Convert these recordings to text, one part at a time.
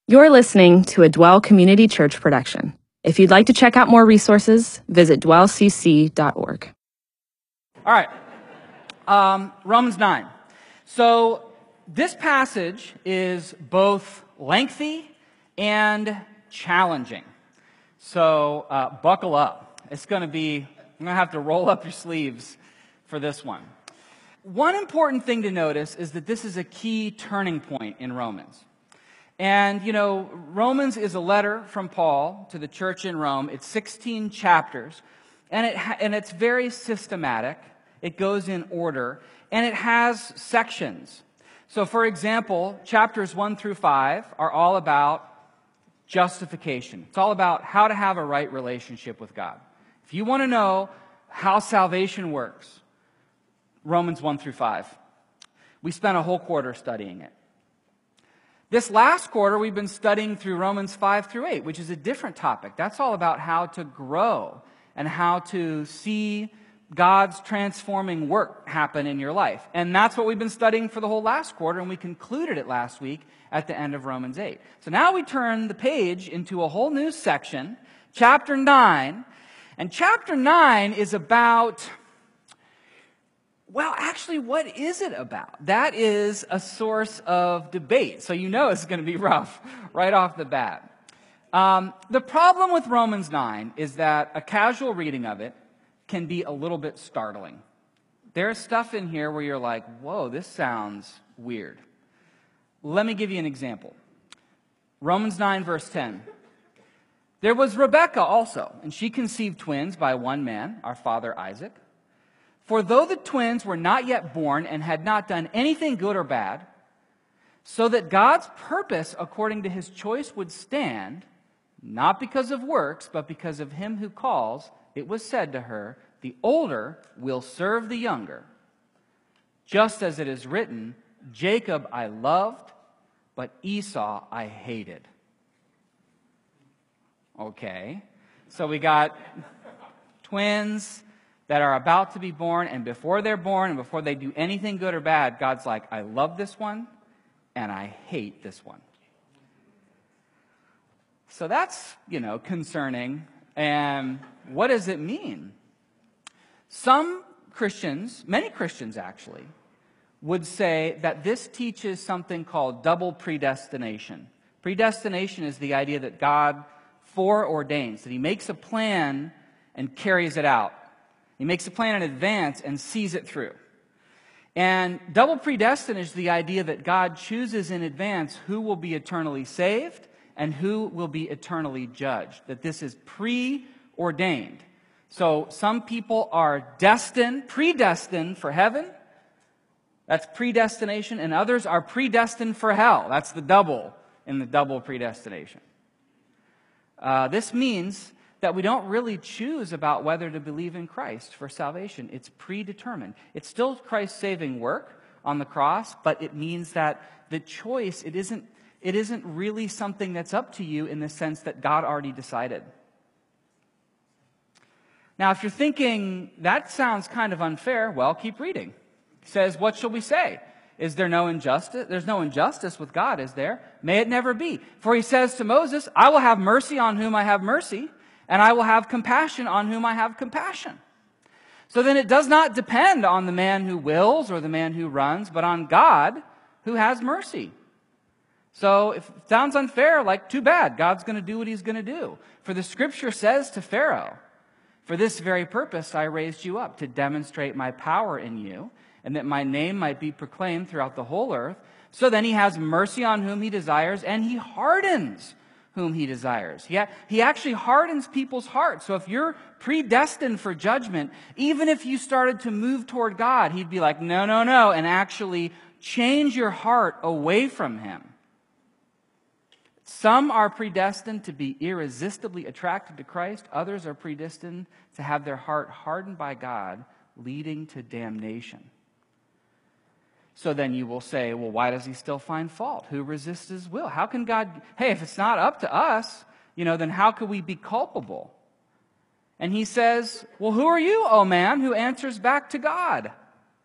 You're listening to a Dwell Community Church production. If you'd like to check out more resources, visit dwellcc.org. All right, Romans 9. So this passage is both lengthy and challenging. So buckle up. You're going to have to roll up your sleeves for this one. One important thing to notice is that this is a key turning point in Romans. And, Romans is a letter from Paul to the church in Rome. It's 16 chapters, and it's very systematic. It goes in order, and it has sections. So, for example, chapters 1 through 5 are all about justification. It's all about how to have a right relationship with God. If you want to know how salvation works, Romans 1 through 5. We spent a whole quarter studying it. This last quarter, we've been studying through Romans 5 through 8, which is a different topic. That's all about how to grow and how to see God's transforming work happen in your life. And that's what we've been studying for the whole last quarter, and we concluded it last week at the end of Romans 8. So now we turn the page into a whole new section, chapter 9. And chapter 9 is about... Well, actually, what is it about? That is a source of debate. So it's going to be rough right off the bat. The problem with Romans 9 is that a casual reading of it can be a little bit startling. There's stuff in here where you're like, whoa, this sounds weird. Let me give you an example. Romans 9, verse 10. There was Rebekah also, and she conceived twins by one man, our father Isaac. For though the twins were not yet born and had not done anything good or bad, so that God's purpose according to his choice would stand, not because of works, but because of him who calls, it was said to her, the older will serve the younger. Just as it is written, Jacob I loved, but Esau I hated. Okay, so we got twins that are about to be born, and before they're born and before they do anything good or bad, God's like, I love this one, and I hate this one. So that's, concerning. And what does it mean? Some Christians, many Christians actually, would say that this teaches something called double predestination. Predestination is the idea that God foreordains, that he makes a plan and carries it out. He makes a plan in advance and sees it through. And double predestined is the idea that God chooses in advance who will be eternally saved and who will be eternally judged. That this is preordained. So some people are predestined for heaven. That's predestination. And others are predestined for hell. That's the double in the double predestination. This means that we don't really choose about whether to believe in Christ for salvation. It's predetermined. It's still Christ's saving work on the cross, but it means that the choice, it isn't really something that's up to you in the sense that God already decided. Now, if you're thinking, that sounds kind of unfair, well, keep reading. It says, what shall we say? Is there no injustice? There's no injustice with God, is there? May it never be. For he says to Moses, I will have mercy on whom I have mercy, and I will have compassion on whom I have compassion. So then it does not depend on the man who wills or the man who runs, but on God who has mercy. So if it sounds unfair, too bad. God's going to do what he's going to do. For the scripture says to Pharaoh, for this very purpose I raised you up, to demonstrate my power in you, and that my name might be proclaimed throughout the whole earth. So then he has mercy on whom he desires, and he hardens whom he desires. He actually hardens people's hearts. So if you're predestined for judgment, even if you started to move toward God, he'd be like, no, and actually change your heart away from him. Some are predestined to be irresistibly attracted to Christ. Others are predestined to have their heart hardened by God, leading to damnation. So then you will say, well, why does he still find fault? Who resists his will? How can God, if it's not up to us, then how could we be culpable? And he says, well, who are you, O man, who answers back to God?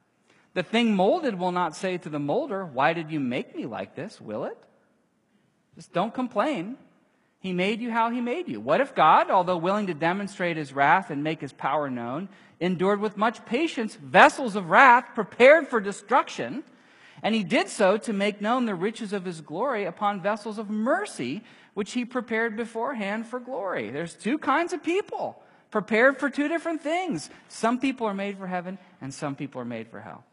The thing molded will not say to the molder, why did you make me like this, will it? Just don't complain. He made you how he made you. What if God, although willing to demonstrate his wrath and make his power known, endured with much patience vessels of wrath prepared for destruction, and he did so to make known the riches of his glory upon vessels of mercy, which he prepared beforehand for glory? There's two kinds of people, prepared for two different things. Some people are made for heaven, and some people are made for hell.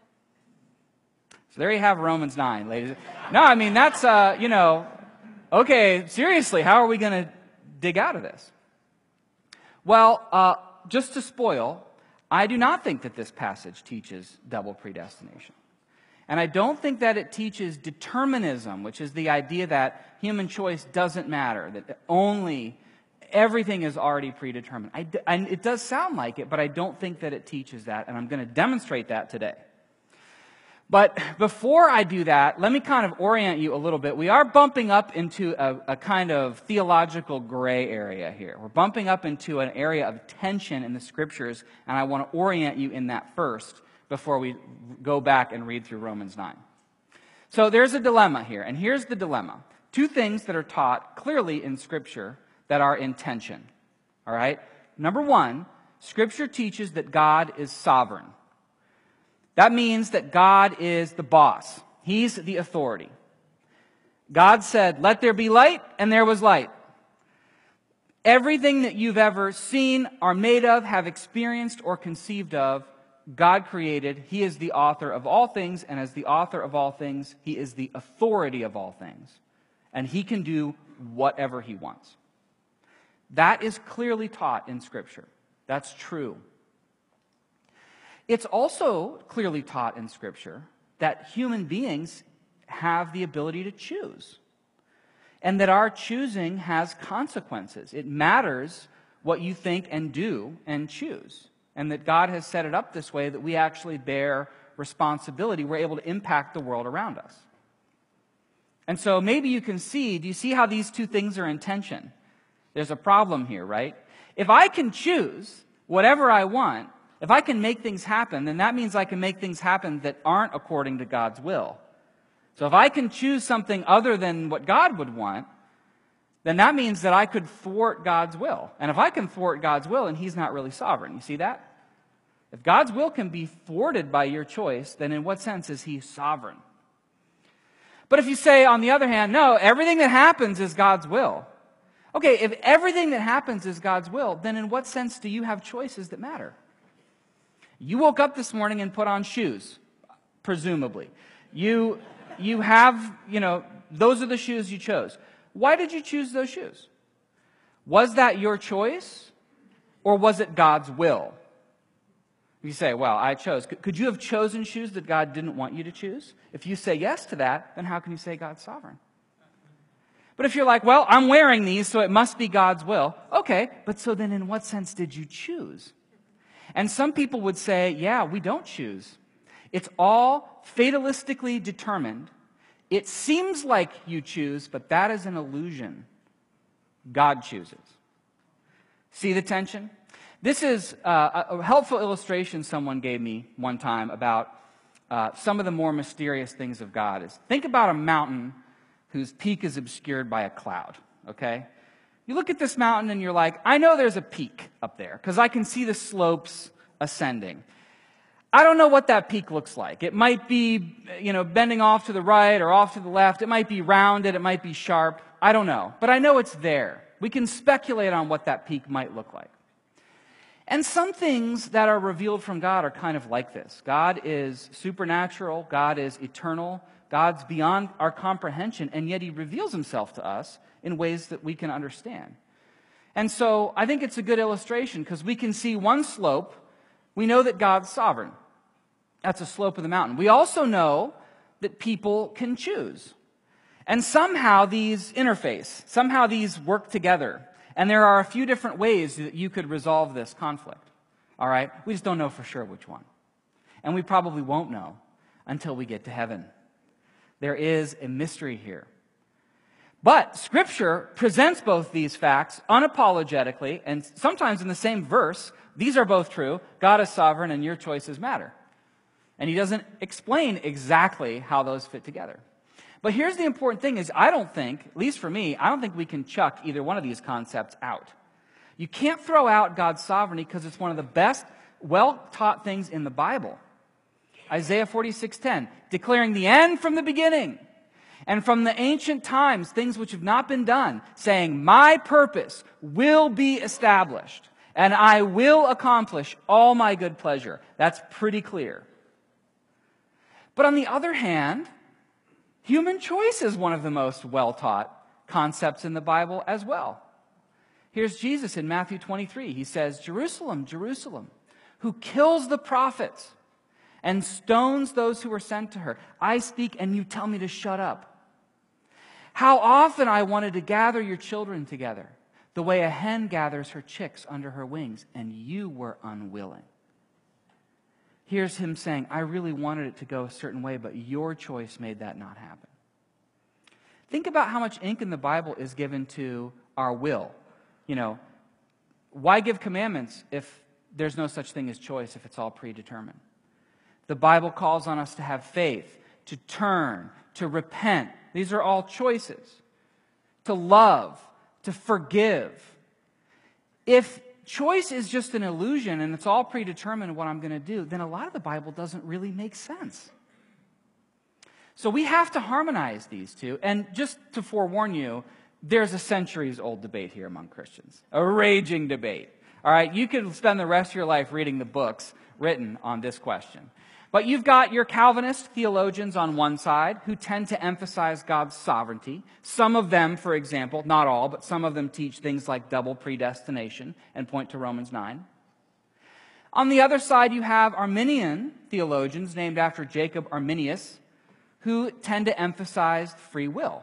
So there you have Romans 9, ladies. No, I mean, that's, okay, seriously, how are we going to dig out of this? Well, just to spoil, I do not think that this passage teaches double predestination. And I don't think that it teaches determinism, which is the idea that human choice doesn't matter, that only everything is already predetermined. It does sound like it, but I don't think that it teaches that, and I'm going to demonstrate that today. But before I do that, let me kind of orient you a little bit. We are bumping up into a kind of theological gray area here. We're bumping up into an area of tension in the Scriptures, and I want to orient you in that first before we go back and read through Romans 9. So there's a dilemma here, and here's the dilemma. Two things that are taught clearly in Scripture that are in tension. All right? Number one, Scripture teaches that God is sovereign. That means that God is the boss. He's the authority. God said, "Let there be light," and there was light. Everything that you've ever seen, are made of, have experienced, or conceived of, God created. He is the author of all things, and as the author of all things, He is the authority of all things. And He can do whatever He wants. That is clearly taught in Scripture. That's true. It's also clearly taught in Scripture that human beings have the ability to choose, and that our choosing has consequences. It matters what you think and do and choose, and that God has set it up this way that we actually bear responsibility. We're able to impact the world around us. And so maybe you can see, do you see how these two things are in tension? There's a problem here, right? If I can choose whatever I want, if I can make things happen, then that means I can make things happen that aren't according to God's will. So if I can choose something other than what God would want, then that means that I could thwart God's will. And if I can thwart God's will, then He's not really sovereign. You see that? If God's will can be thwarted by your choice, then in what sense is He sovereign? But if you say, on the other hand, no, everything that happens is God's will. Okay, if everything that happens is God's will, then in what sense do you have choices that matter? You woke up this morning and put on shoes, presumably. You have, those are the shoes you chose. Why did you choose those shoes? Was that your choice, or was it God's will? You say, well, I chose. Could you have chosen shoes that God didn't want you to choose? If you say yes to that, then how can you say God's sovereign? But if you're like, well, I'm wearing these, so it must be God's will. Okay, but so then in what sense did you choose? And some people would say, yeah, we don't choose. It's all fatalistically determined. It seems like you choose, but that is an illusion. God chooses. See the tension? This is a helpful illustration someone gave me one time about some of the more mysterious things of God. Think about a mountain whose peak is obscured by a cloud, okay? You look at this mountain and you're like, I know there's a peak up there because I can see the slopes ascending. I don't know what that peak looks like. It might be, bending off to the right or off to the left. It might be rounded. It might be sharp. I don't know. But I know it's there. We can speculate on what that peak might look like. And some things that are revealed from God are kind of like this. God is supernatural. God is eternal. God's beyond our comprehension, and yet He reveals Himself to us in ways that we can understand. And so I think it's a good illustration because we can see one slope. We know that God's sovereign. That's a slope of the mountain. We also know that people can choose. And somehow these interface. Somehow these work together. And there are a few different ways that you could resolve this conflict. All right? We just don't know for sure which one. And we probably won't know until we get to heaven. There is a mystery here. But Scripture presents both these facts unapologetically, and sometimes in the same verse. These are both true. God is sovereign, and your choices matter. And He doesn't explain exactly how those fit together. But here's the important thing is I don't think, at least for me, I don't think we can chuck either one of these concepts out. You can't throw out God's sovereignty because it's one of the best, well-taught things in the Bible. Isaiah 46:10, declaring the end from the beginning, and from the ancient times, things which have not been done, saying, my purpose will be established, and I will accomplish all my good pleasure. That's pretty clear. But on the other hand, human choice is one of the most well-taught concepts in the Bible as well. Here's Jesus in Matthew 23. He says, Jerusalem, Jerusalem, who kills the prophets and stones those who are sent to her. I speak and you tell me to shut up. How often I wanted to gather your children together, the way a hen gathers her chicks under her wings, and you were unwilling. Here's him saying, I really wanted it to go a certain way, but your choice made that not happen. Think about how much ink in the Bible is given to our will. You know, why give commandments if there's no such thing as choice, if it's all predetermined? The Bible calls on us to have faith, to turn, to repent. These are all choices. To love, to forgive. If choice is just an illusion and it's all predetermined what I'm going to do, then a lot of the Bible doesn't really make sense. So we have to harmonize these two. And just to forewarn you, there's a centuries-old debate here among Christians. A raging debate. All right, you could spend the rest of your life reading the books written on this question. But you've got your Calvinist theologians on one side who tend to emphasize God's sovereignty. Some of them, for example, not all, but some of them teach things like double predestination and point to Romans 9. On the other side, you have Arminian theologians named after Jacob Arminius who tend to emphasize free will.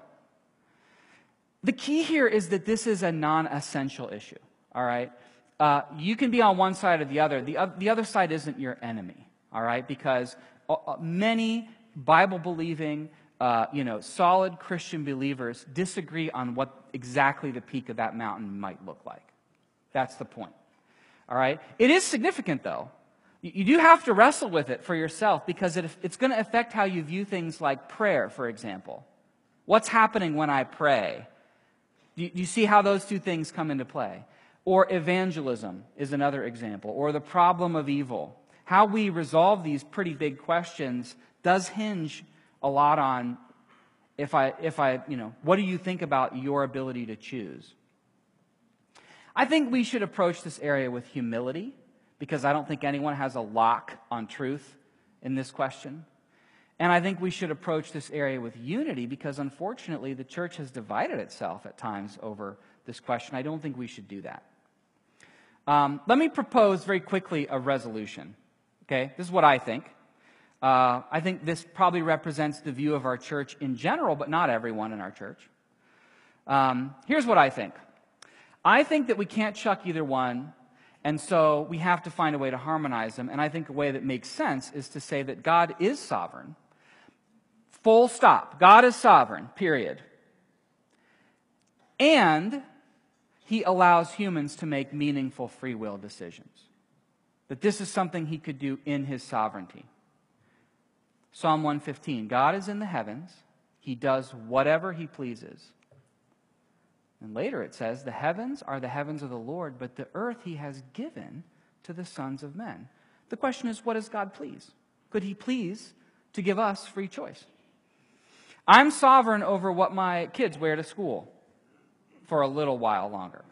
The key here is that this is a non-essential issue, all right? You can be on one side or the other. The other side isn't your enemy. All right, because many Bible-believing, solid Christian believers disagree on what exactly the peak of that mountain might look like. That's the point. All right? It is significant, though. You do have to wrestle with it for yourself because it's going to affect how you view things like prayer, for example. What's happening when I pray? Do you see how those two things come into play? Or evangelism is another example. Or the problem of evil. How we resolve these pretty big questions does hinge a lot on what do you think about your ability to choose? I think we should approach this area with humility because I don't think anyone has a lock on truth in this question. And I think we should approach this area with unity because unfortunately the church has divided itself at times over this question. I don't think we should do that. Let me propose very quickly a resolution. Okay, this is what I think. I think this probably represents the view of our church in general, but not everyone in our church. Here's what I think. I think that we can't chuck either one, and so we have to find a way to harmonize them. And I think a way that makes sense is to say that God is sovereign. Full stop. God is sovereign, period. And He allows humans to make meaningful free will decisions. That this is something He could do in His sovereignty. Psalm 115, God is in the heavens. He does whatever He pleases. And later it says, the heavens are the heavens of the Lord, but the earth He has given to the sons of men. The question is, what does God please? Could He please to give us free choice? I'm sovereign over what my kids wear to school for a little while longer.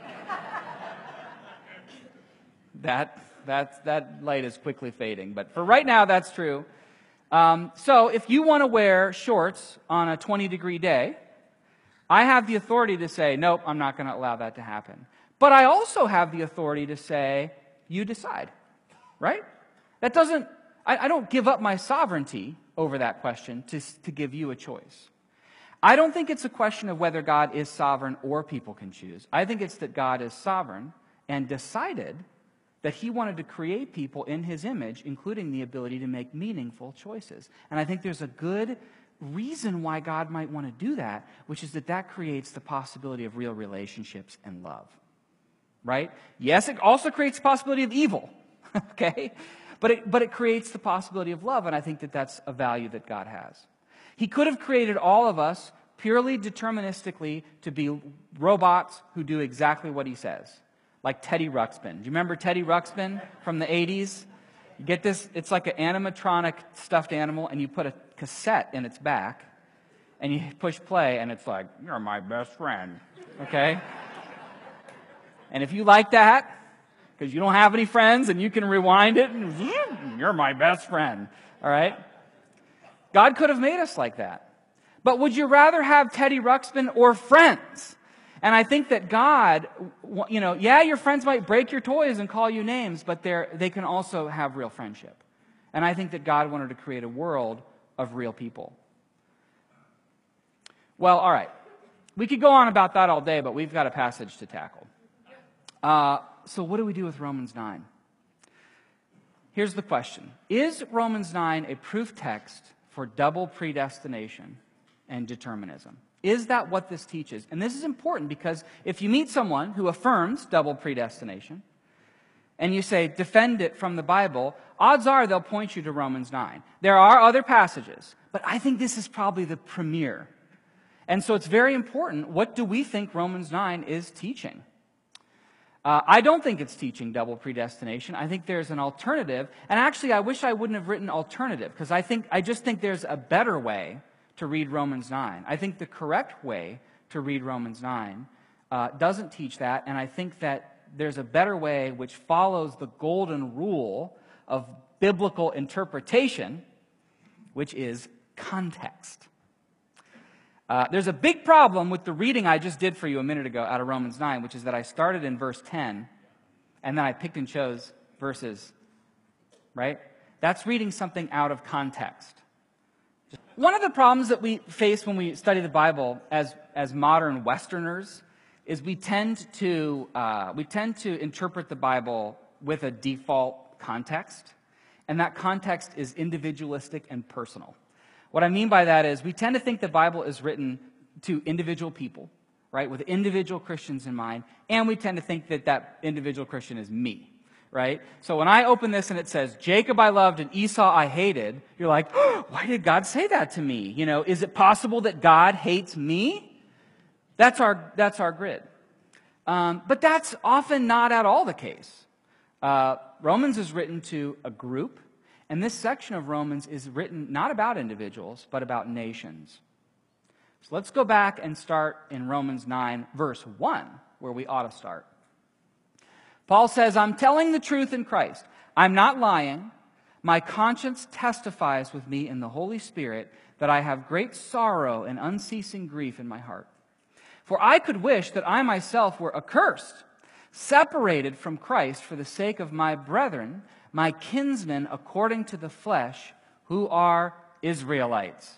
That light is quickly fading, but for right now, that's true. So if you want to wear shorts on a 20-degree day, I have the authority to say, nope, I'm not going to allow that to happen. But I also have the authority to say, you decide, right? That doesn't, I don't give up my sovereignty over that question to give you a choice. I don't think it's a question of whether God is sovereign or people can choose. I think it's that God is sovereign and decided that He wanted to create people in His image, including the ability to make meaningful choices. And I think there's a good reason why God might want to do that, which is that creates the possibility of real relationships and love. Right? Yes, it also creates the possibility of evil. Okay? But it creates the possibility of love, and I think that's a value that God has. He could have created all of us purely deterministically to be robots who do exactly what he says, like Teddy Ruxpin. Do you remember Teddy Ruxpin from the 80s? You get this, it's like an animatronic stuffed animal, and you put a cassette in its back, and you push play, and it's like, you're my best friend, okay? And if you like that, because you don't have any friends, and you can rewind it, and you're my best friend, all right? God could have made us like that. But would you rather have Teddy Ruxpin or friends? And I think that God, yeah, your friends might break your toys and call you names, but they can also have real friendship. And I think that God wanted to create a world of real people. Well, all right. We could go on about that all day, but we've got a passage to tackle. So what do we do with Romans 9? Here's the question. Is Romans 9 a proof text for double predestination and determinism? Is that what this teaches? And this is important because if you meet someone who affirms double predestination and you say, defend it from the Bible, odds are they'll point you to Romans 9. There are other passages, but I think this is probably the premier. And so it's very important. What do we think Romans 9 is teaching? I don't think it's teaching double predestination. I think there's an alternative. And actually, I wish I wouldn't have written alternative, because I just think there's a better way to read Romans 9. I think the correct way to read Romans 9 doesn't teach that, and I think that there's a better way which follows the golden rule of biblical interpretation, which is context. There's a big problem with the reading I just did for you a minute ago out of Romans 9, which is that I started in verse 10, and then I picked and chose verses, right? That's reading something out of context. One of the problems that we face when we study the Bible as modern Westerners is we tend to interpret the Bible with a default context, and that context is individualistic and personal. What I mean by that is we tend to think the Bible is written to individual people, right, with individual Christians in mind, and we tend to think that that individual Christian is me, right? So when I open this and it says, Jacob I loved and Esau I hated, you're like, oh, why did God say that to me? You know, is it possible that God hates me? That's our grid. But that's often not at all the case. Romans is written to a group, and this section of Romans is written not about individuals, but about nations. So let's go back and start in Romans 9, verse 1, where we ought to start. Paul says, I'm telling the truth in Christ. I'm not lying. My conscience testifies with me in the Holy Spirit that I have great sorrow and unceasing grief in my heart. For I could wish that I myself were accursed, separated from Christ for the sake of my brethren, my kinsmen according to the flesh, who are Israelites.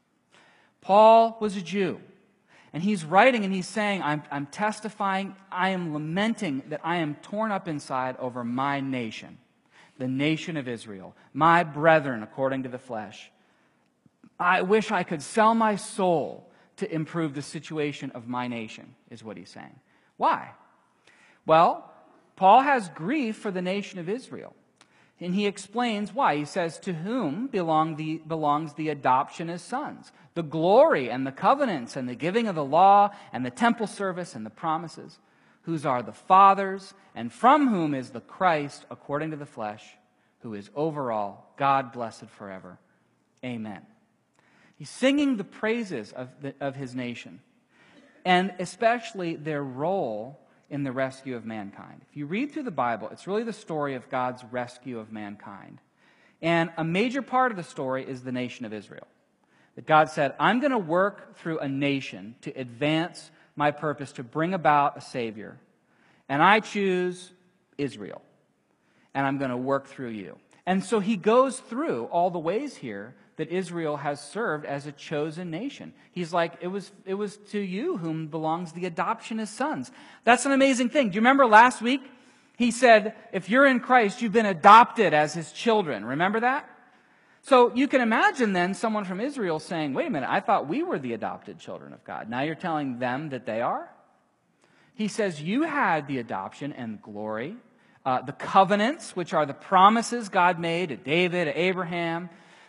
Paul was a Jew, and he's writing and he's saying, I'm testifying, I am lamenting that I am torn up inside over my nation, the nation of Israel, my brethren according to the flesh. I wish I could sell my soul to improve the situation of my nation, is what he's saying. Why? Well, Paul has grief for the nation of Israel. And he explains why. He says, to whom belongs the adoption as sons, the glory and the covenants and the giving of the law and the temple service and the promises, whose are the fathers, and from whom is the Christ according to the flesh, who is over all, God blessed forever. Amen. He's singing the praises of his nation, and especially their role in the rescue of mankind. If you read through the Bible, it's really the story of God's rescue of mankind. And a major part of the story is the nation of Israel. That God said, I'm going to work through a nation to advance my purpose to bring about a Savior. And I choose Israel. And I'm going to work through you. And so he goes through all the ways here that Israel has served as a chosen nation. He's like, it was to you whom belongs the adoption as sons. That's an amazing thing. Do you remember last week? He said, if you're in Christ, you've been adopted as his children. Remember that? So you can imagine then someone from Israel saying, wait a minute, I thought we were the adopted children of God. Now you're telling them that they are? He says, you had the adoption and glory, the covenants, which are the promises God made to David, to Abraham,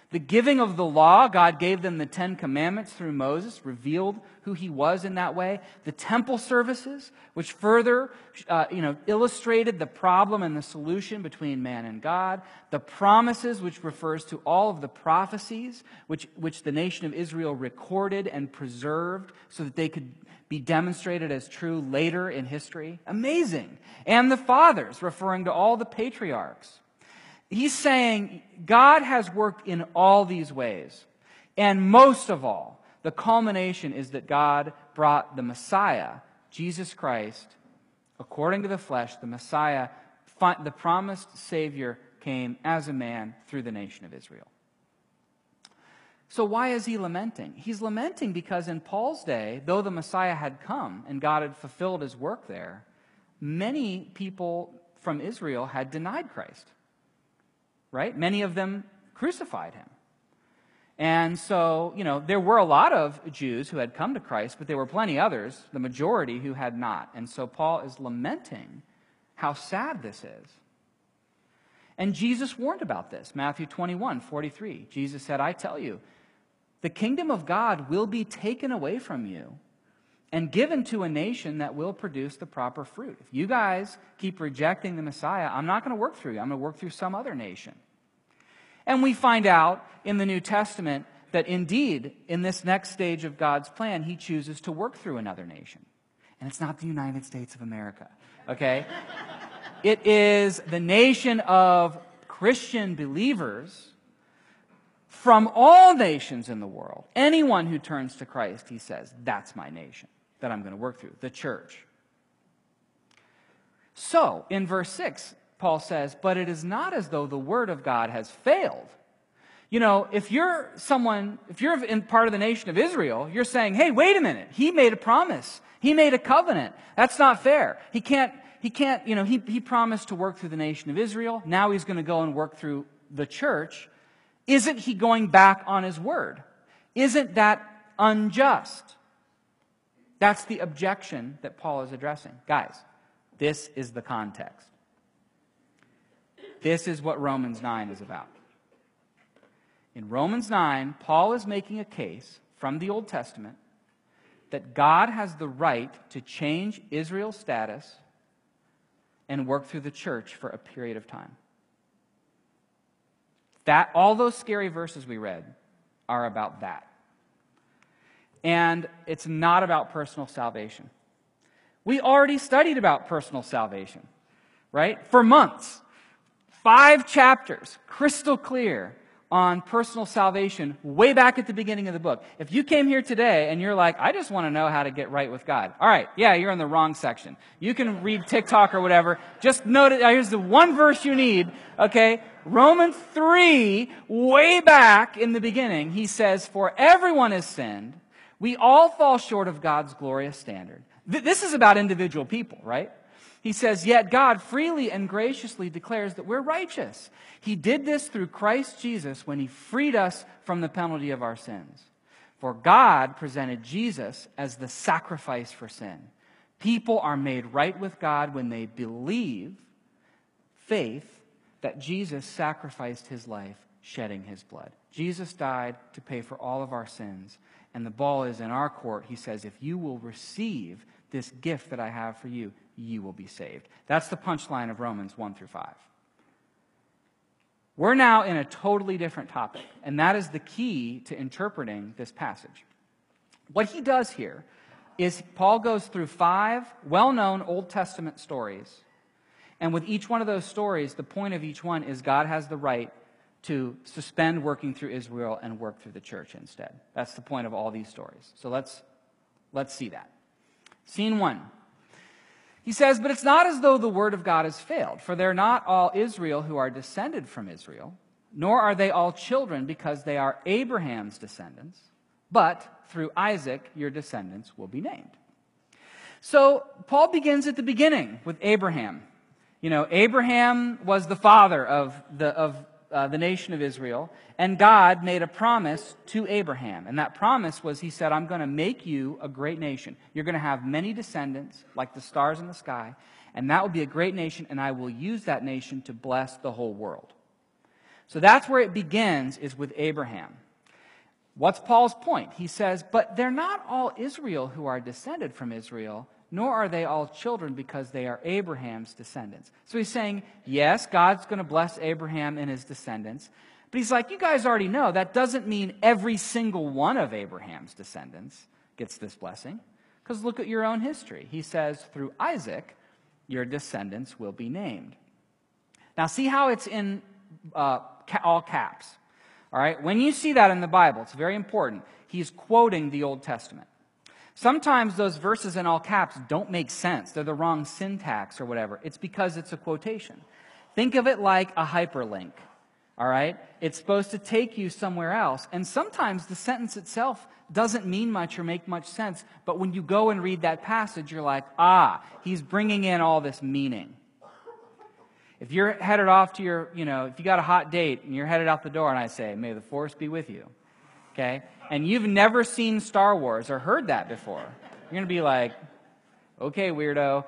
The giving of the law, God gave them the 10 Commandments through Moses, revealed who he was in that way. The temple services, which further illustrated the problem and the solution between man and God. The promises, which refers to all of the prophecies which the nation of Israel recorded and preserved so that they could be demonstrated as true later in history. Amazing. And the fathers, referring to all the patriarchs. He's saying God has worked in all these ways. And most of all, the culmination is that God brought the Messiah, Jesus Christ, according to the flesh. The Messiah, the promised Savior, came as a man through the nation of Israel. So why is he lamenting? He's lamenting because in Paul's day, though the Messiah had come and God had fulfilled his work there, many people from Israel had denied Christ. Right? Many of them crucified him. And so, there were a lot of Jews who had come to Christ, but there were plenty others, the majority, who had not. And so Paul is lamenting how sad this is. And Jesus warned about this. Matthew 21:43. Jesus said, I tell you, the kingdom of God will be taken away from you and given to a nation that will produce the proper fruit. If you guys keep rejecting the Messiah, I'm not going to work through you. I'm going to work through some other nation. And we find out in the New Testament that indeed, in this next stage of God's plan, he chooses to work through another nation. And it's not the United States of America, okay? It is the nation of Christian believers from all nations in the world. Anyone who turns to Christ, he says, that's my nation that I'm going to work through, the church. So, in verse 6, Paul says, but it is not as though the word of God has failed. If you're in part of the nation of Israel, you're saying, hey, wait a minute, he made a promise. He made a covenant. That's not fair. He promised to work through the nation of Israel. Now he's going to go and work through the church. Isn't he going back on his word? Isn't that unjust? That's the objection that Paul is addressing. Guys, this is the context. This is what Romans 9 is about. In Romans 9, Paul is making a case from the Old Testament that God has the right to change Israel's status and work through the church for a period of time. All those scary verses we read are about that. And it's not about personal salvation. We already studied about personal salvation, right? For months. 5 chapters, crystal clear, on personal salvation way back at the beginning of the book. If you came here today and you're like, I just want to know how to get right with God. All right, yeah, you're in the wrong section. You can read TikTok or whatever. Just note it. Here's the one verse you need, okay? Romans 3, way back in the beginning, he says, for everyone has sinned. We all fall short of God's glorious standard. This is about individual people, right? He says, yet God freely and graciously declares that we're righteous. He did this through Christ Jesus when he freed us from the penalty of our sins. For God presented Jesus as the sacrifice for sin. People are made right with God when they believe, faith, that Jesus sacrificed his life, shedding his blood. Jesus died to pay for all of our sins. And the ball is in our court. He says, if you will receive this gift that I have for you, you will be saved. That's the punchline of Romans 1 through 5. We're now in a totally different topic, and that is the key to interpreting this passage. What he does here is Paul goes through 5 well-known Old Testament stories, and with each one of those stories, the point of each one is God has the right to suspend working through Israel and work through the church instead. That's the point of all these stories. So let's see that. Scene 1. He says, but it's not as though the word of God has failed, for they're not all Israel who are descended from Israel, nor are they all children because they are Abraham's descendants, but through Isaac your descendants will be named. So Paul begins at the beginning with Abraham. Abraham was the father of the nation of Israel, and God made a promise to Abraham. And that promise was, he said, I'm going to make you a great nation. You're going to have many descendants, like the stars in the sky, and that will be a great nation, and I will use that nation to bless the whole world. So that's where it begins, is with Abraham. What's Paul's point? He says, but they're not all Israel who are descended from Israel, nor are they all children because they are Abraham's descendants. So he's saying, yes, God's going to bless Abraham and his descendants. But he's like, you guys already know that doesn't mean every single one of Abraham's descendants gets this blessing. Because look at your own history. He says, through Isaac, your descendants will be named. Now see how it's in all caps. All right, when you see that in the Bible, it's very important. He's quoting the Old Testament. Sometimes those verses in all caps don't make sense. They're the wrong syntax or whatever. It's because it's a quotation. Think of it like a hyperlink. All right, it's supposed to take you somewhere else. And sometimes the sentence itself doesn't mean much or make much sense. But when you go and read that passage, you're like, he's bringing in all this meaning. If you're headed off to your, if you got a hot date and you're headed out the door and I say, may the force be with you, okay? And you've never seen Star Wars or heard that before, you're going to be like, okay, weirdo,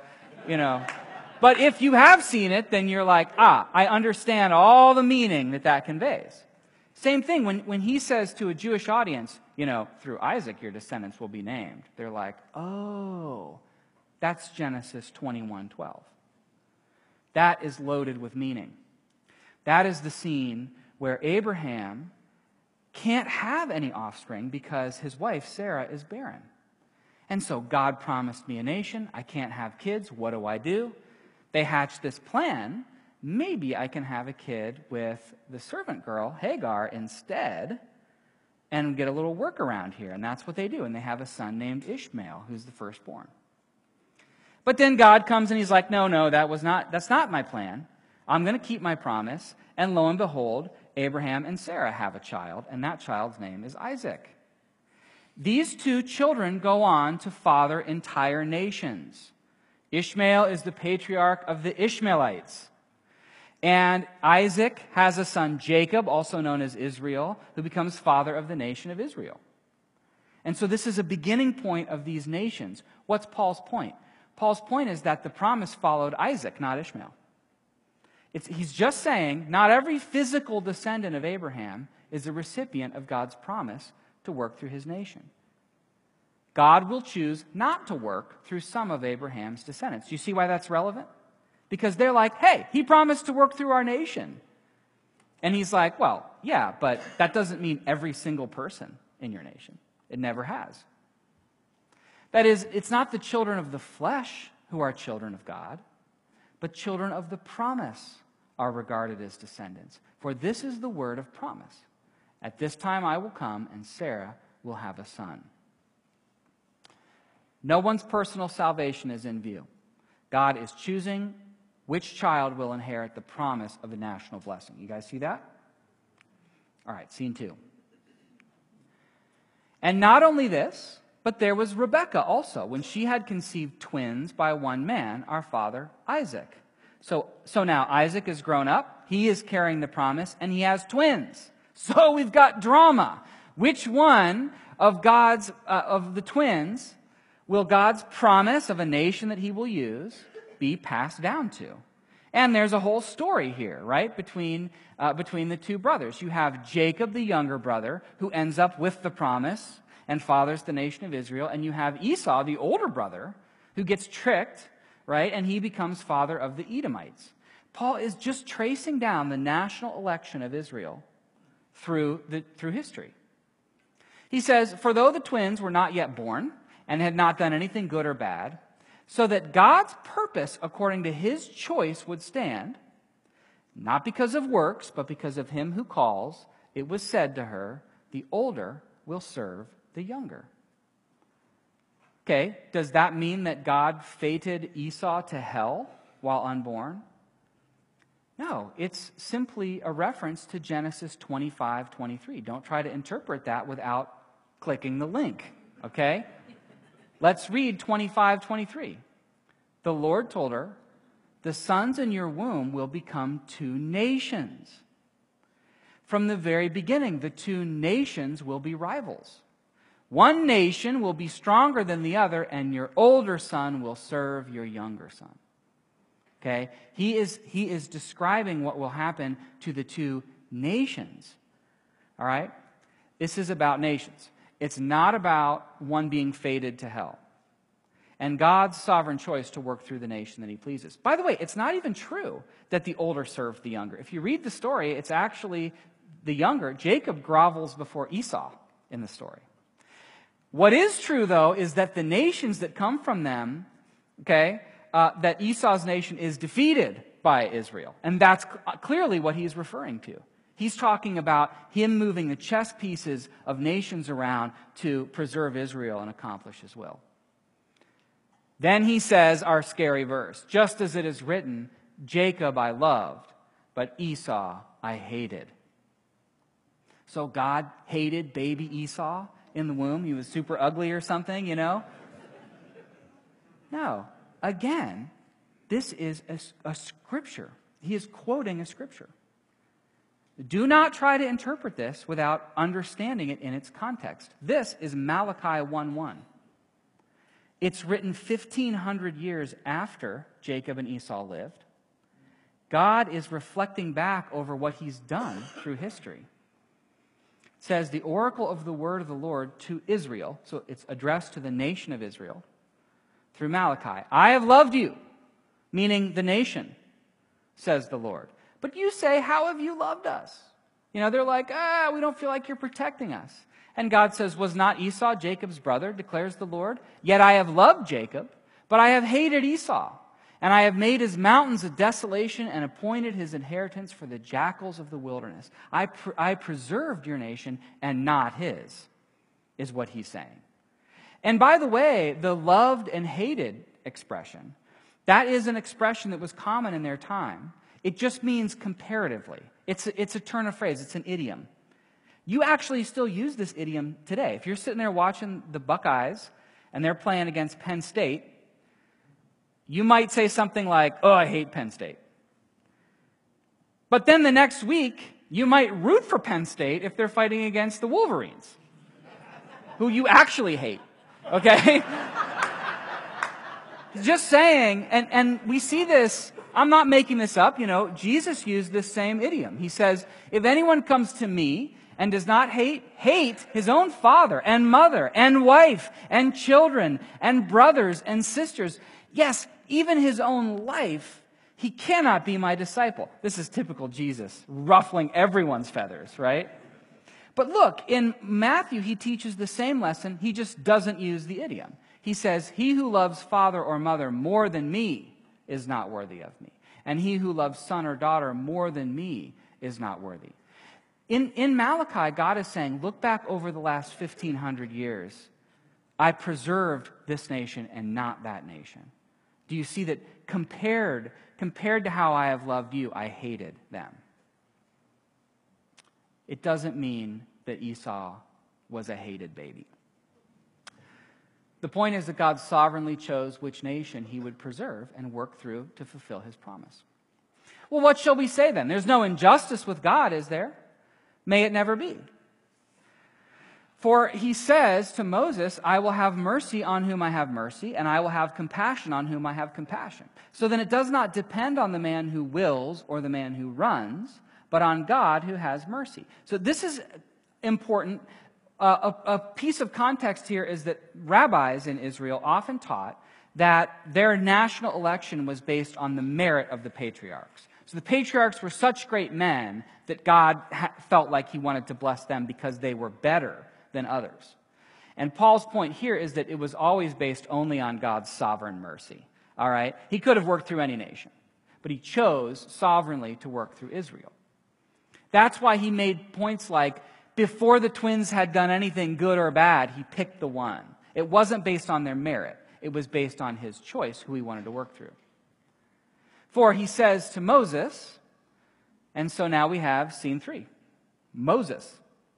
But if you have seen it, then you're like, I understand all the meaning that conveys. Same thing when he says to a Jewish audience, through Isaac your descendants will be named. They're like, oh, that's Genesis 21:12. That is loaded with meaning. That is the scene where Abraham can't have any offspring because his wife Sarah is barren. And so God promised me a nation. I can't have kids. What do? They hatch this plan. Maybe I can have a kid with the servant girl, Hagar, instead, and get a little workaround here. And that's what they do. And they have a son named Ishmael, who's the firstborn. But then God comes and he's like, no, that's not my plan. I'm going to keep my promise. And lo and behold, Abraham and Sarah have a child, and that child's name is Isaac. These two children go on to father entire nations. Ishmael is the patriarch of the Ishmaelites. And Isaac has a son, Jacob, also known as Israel, who becomes father of the nation of Israel. And so this is a beginning point of these nations. What's Paul's point? Paul's point is that the promise followed Isaac, not Ishmael. He's just saying not every physical descendant of Abraham is a recipient of God's promise to work through his nation. God will choose not to work through some of Abraham's descendants. Do you see why that's relevant? Because they're like, hey, he promised to work through our nation. And he's like, well, yeah, but that doesn't mean every single person in your nation. It never has. That is, it's not the children of the flesh who are children of God, but children of the promise are regarded as descendants. For this is the word of promise. At this time I will come, and Sarah will have a son. No one's personal salvation is in view. God is choosing which child will inherit the promise of the national blessing. You guys see that? All right, scene 2. And not only this, but there was Rebekah also, when she had conceived twins by one man, our father Isaac. So now Isaac is grown up, he is carrying the promise, and he has twins. So we've got drama. Which one of the twins will God's promise of a nation that he will use be passed down to? And there's a whole story here, right, between the two brothers. You have Jacob, the younger brother, who ends up with the promise and fathers the nation of Israel. And you have Esau, the older brother, who gets tricked, right, and he becomes father of the Edomites. Paul is just tracing down the national election of Israel through history. He says, for though the twins were not yet born and had not done anything good or bad, so that God's purpose according to his choice would stand, not because of works, but because of him who calls, it was said to her, the older will serve the younger. Okay, does that mean that God fated Esau to hell while unborn? No, it's simply a reference to Genesis 25:23. Don't try to interpret that without clicking the link, okay? Let's read 25:23. The Lord told her, the sons in your womb will become two nations. From the very beginning, the two nations will be rivals. One nation will be stronger than the other, and your older son will serve your younger son. Okay? He is describing what will happen to the two nations. All right? This is about nations. It's not about one being fated to hell. And God's sovereign choice to work through the nation that he pleases. By the way, it's not even true that the older served the younger. If you read the story, it's actually the younger. Jacob grovels before Esau in the story. What is true, though, is that the nations that come from them, that Esau's nation is defeated by Israel. And that's clearly what he's referring to. He's talking about him moving the chess pieces of nations around to preserve Israel and accomplish his will. Then he says our scary verse, just as it is written, Jacob I loved, but Esau I hated. So God hated baby Esau in the womb? He was super ugly or something, you know? No. Again, this is a scripture. He is quoting a scripture. Do not try to interpret this without understanding it in its context. This is Malachi 1:1. It's written 1,500 years after Jacob and Esau lived. God is reflecting back over what he's done through history. It says, the oracle of the word of the Lord to Israel, so it's addressed to the nation of Israel, through Malachi. I have loved you, meaning the nation, says the Lord. But you say, how have you loved us? You know, they're like, we don't feel like you're protecting us. And God says, was not Esau Jacob's brother, declares the Lord? Yet I have loved Jacob, but I have hated Esau. And I have made his mountains a desolation and appointed his inheritance for the jackals of the wilderness. I preserved your nation and not his, is what he's saying. And by the way, the loved and hated expression, that is an expression that was common in their time. It just means comparatively. It's a turn of phrase. It's an idiom. You actually still use this idiom today. If you're sitting there watching the Buckeyes and they're playing against Penn State, you might say something like, oh, I hate Penn State. But then the next week, you might root for Penn State if they're fighting against the Wolverines, who you actually hate. Okay? Just saying, and we see this, I'm not making this up, you know, Jesus used this same idiom. He says, if anyone comes to me and does not hate his own father and mother and wife and children and brothers and sisters, yes, even his own life, he cannot be my disciple. This is typical Jesus, ruffling everyone's feathers, right? But look, in Matthew, he teaches the same lesson. He just doesn't use the idiom. He says, he who loves father or mother more than me is not worthy of me. And he who loves son or daughter more than me is not worthy. In Malachi, God is saying, look back over the last 1,500 years. I preserved this nation and not that nation. Do you see that compared to how I have loved you, I hated them? It doesn't mean that Esau was a hated baby. The point is that God sovereignly chose which nation he would preserve and work through to fulfill his promise. Well, what shall we say then? There's no injustice with God, is there? May it never be. For he says to Moses, I will have mercy on whom I have mercy, and I will have compassion on whom I have compassion. So then it does not depend on the man who wills or the man who runs, but on God who has mercy. So this is important. A piece of context here is that rabbis in Israel often taught that their national election was based on the merit of the patriarchs. So the patriarchs were such great men that God felt like he wanted to bless them because they were better than others. And Paul's point here is that it was always based only on God's sovereign mercy. All right? He could have worked through any nation, but he chose sovereignly to work through Israel. That's why he made points like, before the twins had done anything good or bad, he picked the one. It wasn't based on their merit. It was based on his choice, who he wanted to work through. For he says to Moses, and so now we have scene 3. Moses.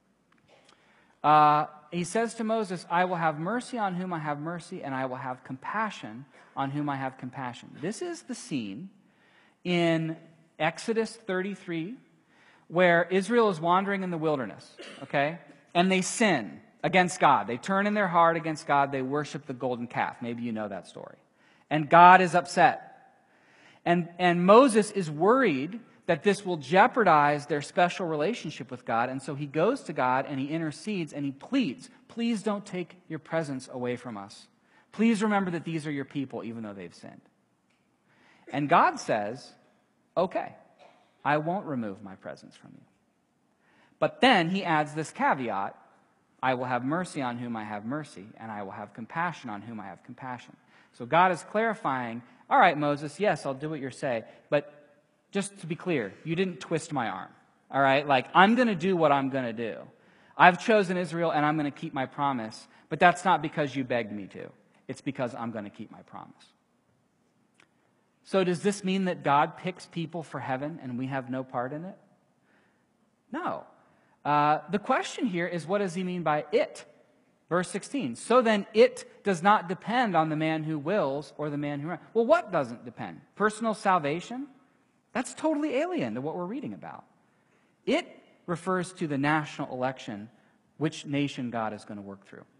He says to Moses, I will have mercy on whom I have mercy, and I will have compassion on whom I have compassion. This is the scene in Exodus 33, where Israel is wandering in the wilderness, okay? And they sin against God. They turn in their heart against God. They worship the golden calf. Maybe you know that story. And God is upset. And Moses is worried that this will jeopardize their special relationship with God. And so he goes to God and he intercedes and he pleads, please don't take your presence away from us. Please remember that these are your people, even though they've sinned. And God says, okay, I won't remove my presence from you. But then he adds this caveat, I will have mercy on whom I have mercy, and I will have compassion on whom I have compassion. So God is clarifying, all right, Moses, yes, I'll do what you're saying, but just to be clear, you didn't twist my arm, all right? Like, I'm going to do what I'm going to do. I've chosen Israel, and I'm going to keep my promise, but that's not because you begged me to. It's because I'm going to keep my promise. So does this mean that God picks people for heaven and we have no part in it? No. The question here is, what does he mean by it? Verse 16, so then it does not depend on the man who wills or the man who runs. Well, what doesn't depend? Personal salvation? That's totally alien to what we're reading about. It refers to the national election, which nation God is going to work through.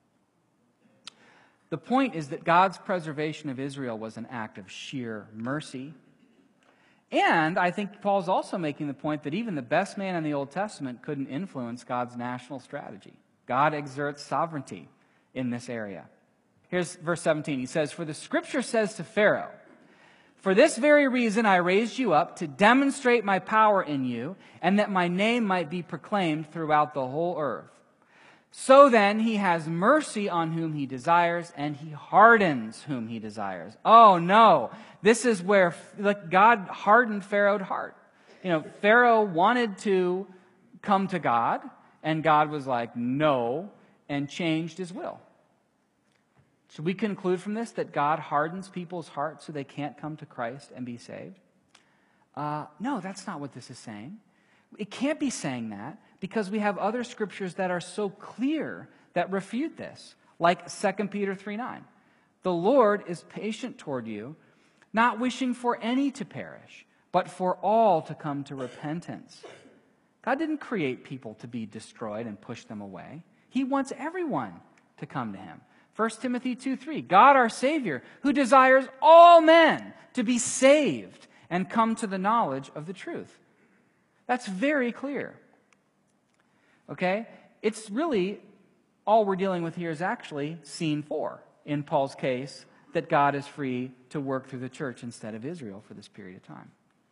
The point is that God's preservation of Israel was an act of sheer mercy. And I think Paul's also making the point that even the best man in the Old Testament couldn't influence God's national strategy. God exerts sovereignty in this area. Here's verse 17. He says, for the scripture says to Pharaoh, for this very reason I raised you up to demonstrate my power in you, and that my name might be proclaimed throughout the whole earth. So then he has mercy on whom he desires, and he hardens whom he desires. Oh no, this is where God hardened Pharaoh's heart. Pharaoh wanted to come to God, and God was like, no, and changed his will. Should we conclude from this that God hardens people's hearts so they can't come to Christ and be saved? No, that's not what this is saying. It can't be saying that because we have other scriptures that are so clear that refute this, like 2 Peter 3:9. The Lord is patient toward you, not wishing for any to perish, but for all to come to repentance. God didn't create people to be destroyed and push them away. He wants everyone to come to him. 1 Timothy 2:3, God our Savior, who desires all men to be saved and come to the knowledge of the truth. That's very clear. Okay? It's really, all we're dealing with here is actually scene 4 in Paul's case, that God is free to work through the church instead of Israel for this period of time.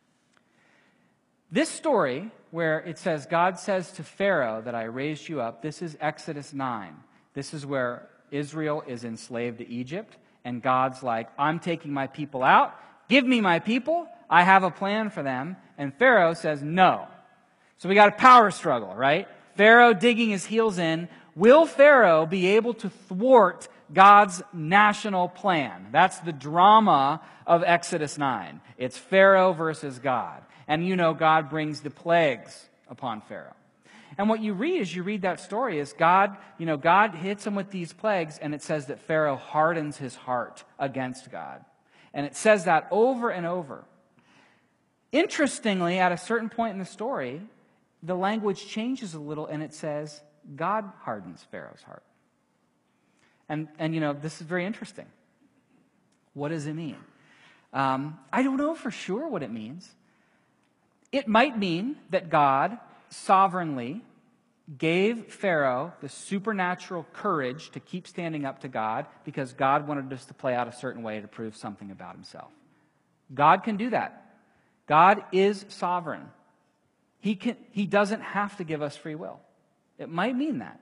This story, where it says, God says to Pharaoh that I raised you up, this is Exodus 9. This is where Israel is enslaved to Egypt, and God's like, I'm taking my people out. Give me my people. I have a plan for them. And Pharaoh says, no. So we got a power struggle, right? Pharaoh digging his heels in. Will Pharaoh be able to thwart God's national plan? That's the drama of Exodus 9. It's Pharaoh versus God. And God brings the plagues upon Pharaoh. And what you read as you read that story is God hits him with these plagues, and it says that Pharaoh hardens his heart against God. And it says that over and over. Interestingly, at a certain point in the story, the language changes a little, and it says, God hardens Pharaoh's heart. And this is very interesting. What does it mean? I don't know for sure what it means. It might mean that God sovereignly gave Pharaoh the supernatural courage to keep standing up to God because God wanted this to play out a certain way to prove something about himself. God can do that. God is sovereign. He doesn't have to give us free will. It might mean that.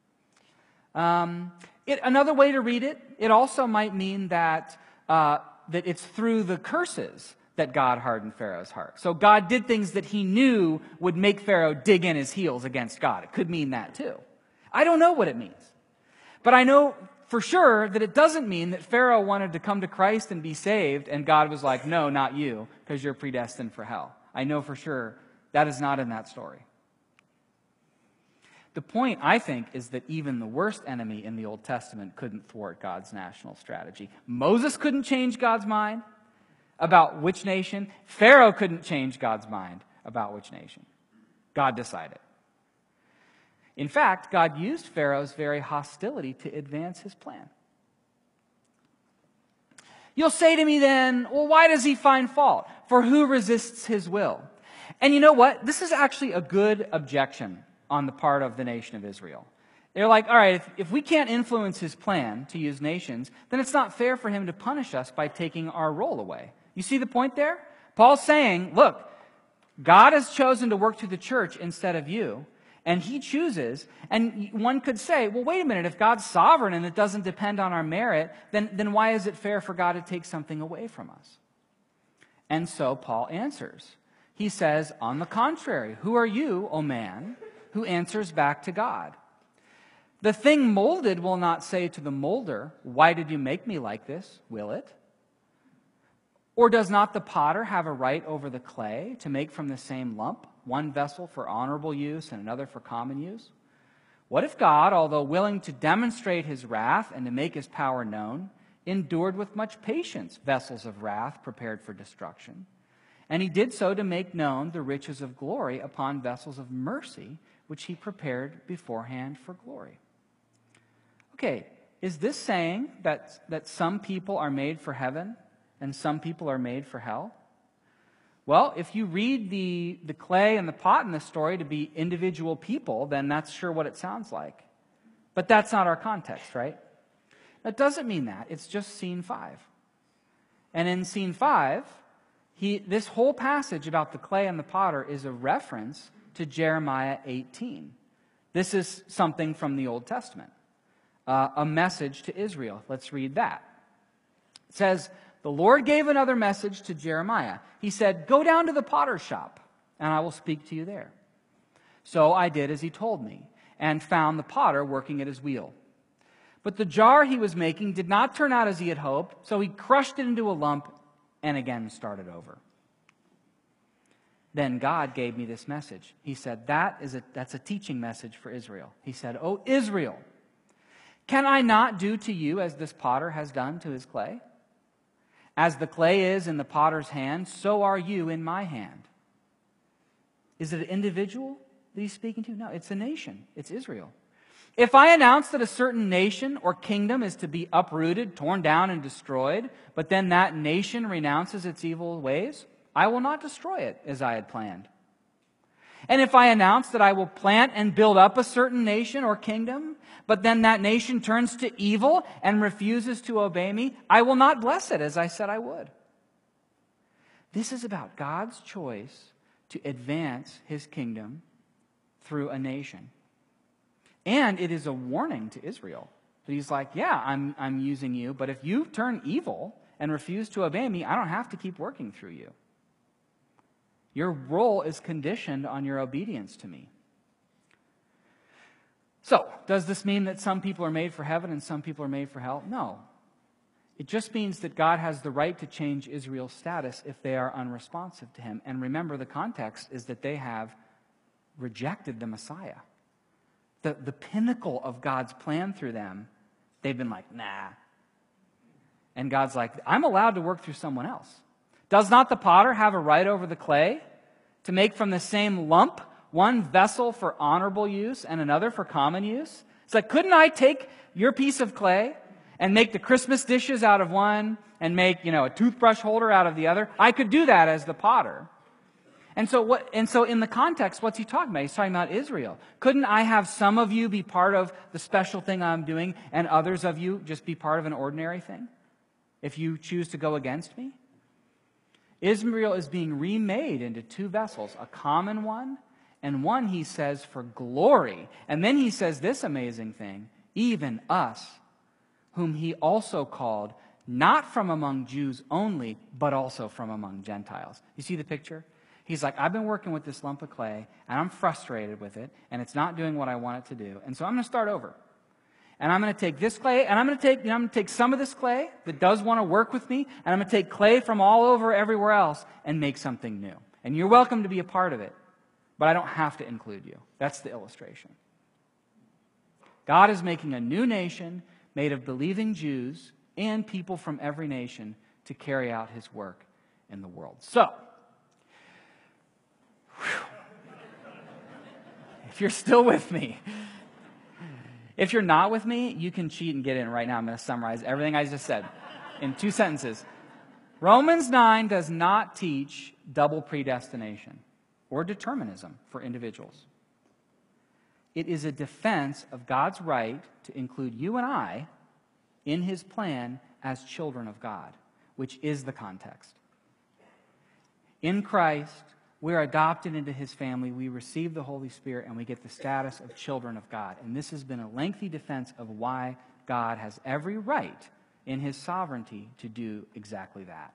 Another way to read it, it also might mean that it's through the curses that God hardened Pharaoh's heart. So God did things that he knew would make Pharaoh dig in his heels against God. It could mean that too. I don't know what it means. But I know for sure that it doesn't mean that Pharaoh wanted to come to Christ and be saved, and God was like, no, not you, because you're predestined for hell. I know for sure that is not in that story. The point, I think, is that even the worst enemy in the Old Testament couldn't thwart God's national strategy. Moses couldn't change God's mind about which nation. Pharaoh couldn't change God's mind about which nation. God decided. In fact, God used Pharaoh's very hostility to advance his plan. You'll say to me then, well, why does he find fault? For who resists his will? And you know what? This is actually a good objection on the part of the nation of Israel. They're like, all right, if we can't influence his plan to use nations, then it's not fair for him to punish us by taking our role away. You see the point there? Paul's saying, look, God has chosen to work through the church instead of you, and he chooses. And one could say, well, wait a minute, if God's sovereign and it doesn't depend on our merit, then why is it fair for God to take something away from us? And so Paul answers. He says, on the contrary, who are you, O man, who answers back to God? The thing molded will not say to the molder, why did you make me like this? Will it? Or does not the potter have a right over the clay to make from the same lump one vessel for honorable use and another for common use? What if God, although willing to demonstrate his wrath and to make his power known, endured with much patience vessels of wrath prepared for destruction? And he did so to make known the riches of glory upon vessels of mercy, which he prepared beforehand for glory. Okay, is this saying that some people are made for heaven and some people are made for hell? Well, if you read the clay and the pot in this story to be individual people, then that's sure what it sounds like. But that's not our context, right? That doesn't mean that. It's just scene 5. And in scene 5, this whole passage about the clay and the potter is a reference to Jeremiah 18. This is something from the Old Testament. A message to Israel. Let's read that. It says, the Lord gave another message to Jeremiah. He said, go down to the potter's shop, and I will speak to you there. So I did as he told me, and found the potter working at his wheel. But the jar he was making did not turn out as he had hoped, so he crushed it into a lump and again started over. Then God gave me this message. He said, that's a teaching message for Israel. He said, O Israel, can I not do to you as this potter has done to his clay? As the clay is in the potter's hand, so are you in my hand. Is it an individual that he's speaking to? No, it's a nation. It's Israel. If I announce that a certain nation or kingdom is to be uprooted, torn down, and destroyed, but then that nation renounces its evil ways, I will not destroy it as I had planned. And if I announce that I will plant and build up a certain nation or kingdom, but then that nation turns to evil and refuses to obey me, I will not bless it as I said I would. This is about God's choice to advance his kingdom through a nation. And it is a warning to Israel. That he's like, yeah, I'm using you, but if you turn evil and refuse to obey me, I don't have to keep working through you. Your role is conditioned on your obedience to me. So, does this mean that some people are made for heaven and some people are made for hell? No. It just means that God has the right to change Israel's status if they are unresponsive to him. And remember, the context is that they have rejected the Messiah. The pinnacle of God's plan through them, they've been like, nah. And God's like, I'm allowed to work through someone else. Does not the potter have a right over the clay to make from the same lump one vessel for honorable use and another for common use? It's like, couldn't I take your piece of clay and make the Christmas dishes out of one and make, a toothbrush holder out of the other? I could do that as the potter. And so in the context, what's he talking about? He's talking about Israel. Couldn't I have some of you be part of the special thing I'm doing and others of you just be part of an ordinary thing if you choose to go against me? Israel is being remade into two vessels, a common one and one, he says, for glory. And then he says this amazing thing, even us, whom he also called, not from among Jews only, but also from among Gentiles. You see the picture? He's like, I've been working with this lump of clay, and I'm frustrated with it, and it's not doing what I want it to do. And so I'm going to start over. And I'm going to take this clay, and I'm going to take some of this clay that does want to work with me, and I'm going to take clay from all over everywhere else and make something new. And you're welcome to be a part of it, but I don't have to include you. That's the illustration. God is making a new nation made of believing Jews and people from every nation to carry out his work in the world. So, if you're still with me, if you're not with me, you can cheat and get in right now. I'm going to summarize everything I just said in 2 sentences. Romans 9 does not teach double predestination or determinism for individuals. It is a defense of God's right to include you and I in his plan as children of God, which is the context. In Christ, we're adopted into his family, we receive the Holy Spirit, and we get the status of children of God. And this has been a lengthy defense of why God has every right in his sovereignty to do exactly that.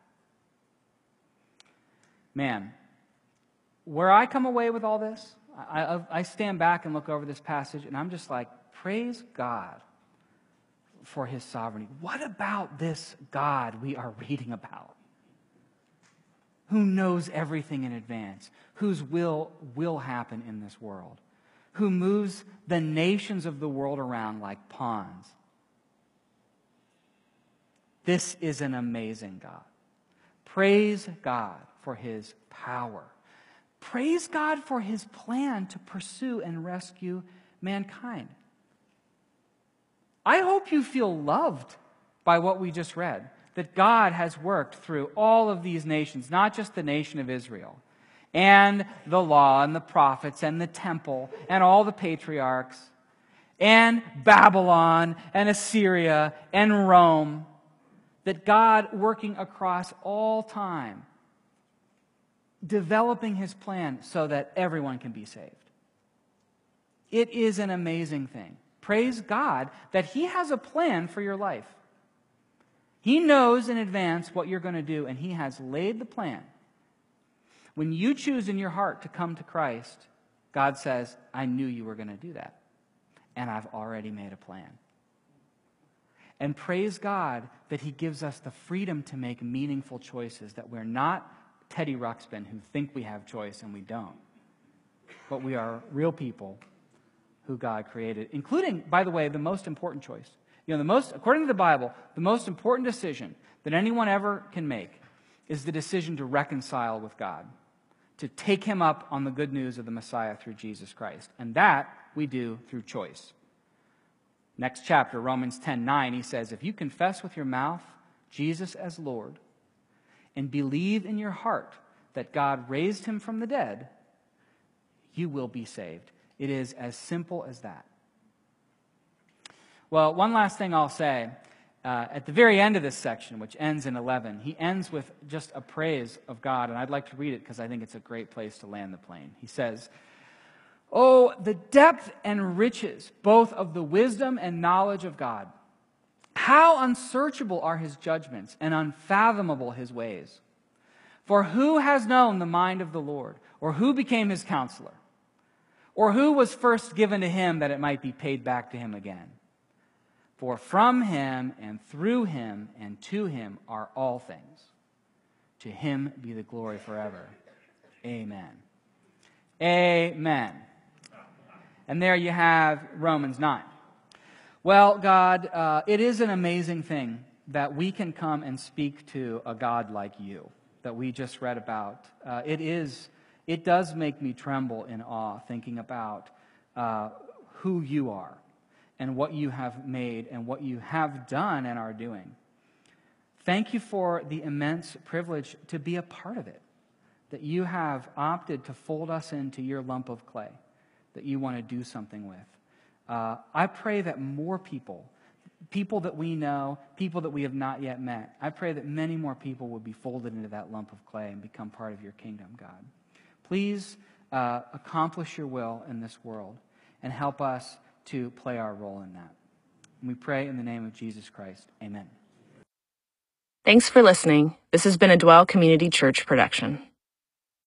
Man, where I come away with all this, I stand back and look over this passage, and I'm just like, praise God for his sovereignty. What about this God we are reading about? Who knows everything in advance, whose will happen in this world, who moves the nations of the world around like pawns. This is an amazing God. Praise God for his power. Praise God for his plan to pursue and rescue mankind. I hope you feel loved by what we just read, that God has worked through all of these nations, not just the nation of Israel, and the law and the prophets and the temple and all the patriarchs, and Babylon and Assyria and Rome, that God working across all time, developing his plan so that everyone can be saved. It is an amazing thing. Praise God that he has a plan for your life. He knows in advance what you're going to do, and he has laid the plan. When you choose in your heart to come to Christ, God says, I knew you were going to do that, and I've already made a plan. And praise God that he gives us the freedom to make meaningful choices, that we're not Teddy Ruxpin who think we have choice and we don't. But we are real people who God created, including, by the way, the most important choice. According to the Bible, the most important decision that anyone ever can make is the decision to reconcile with God, to take him up on the good news of the Messiah through Jesus Christ. And that we do through choice. Next chapter, Romans 10:9, he says, if you confess with your mouth Jesus as Lord and believe in your heart that God raised him from the dead, you will be saved. It is as simple as that. Well, one last thing I'll say. At the very end of this section, which ends in 11, he ends with just a praise of God, and I'd like to read it because I think it's a great place to land the plane. He says, oh, the depth and riches, both of the wisdom and knowledge of God. How unsearchable are his judgments and unfathomable his ways. For who has known the mind of the Lord, or who became his counselor, or who was first given to him that it might be paid back to him again? For from him and through him and to him are all things. To him be the glory forever. Amen. Amen. And there you have Romans 9. Well, God, it is an amazing thing that we can come and speak to a God like you that we just read about. It does make me tremble in awe thinking about who you are and what you have made and what you have done and are doing. Thank you for the immense privilege to be a part of it, that you have opted to fold us into your lump of clay, that you want to do something with. I pray that more people that we know, people that we have not yet met, I pray that many more people will be folded into that lump of clay and become part of your kingdom, God. Please accomplish your will in this world and help us to play our role in that. And we pray in the name of Jesus Christ. Amen. Thanks for listening. This has been a Dwell Community Church production.